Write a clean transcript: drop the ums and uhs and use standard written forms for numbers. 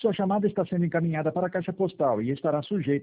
Sua chamada está sendo encaminhada para a caixa postal e estará sujeita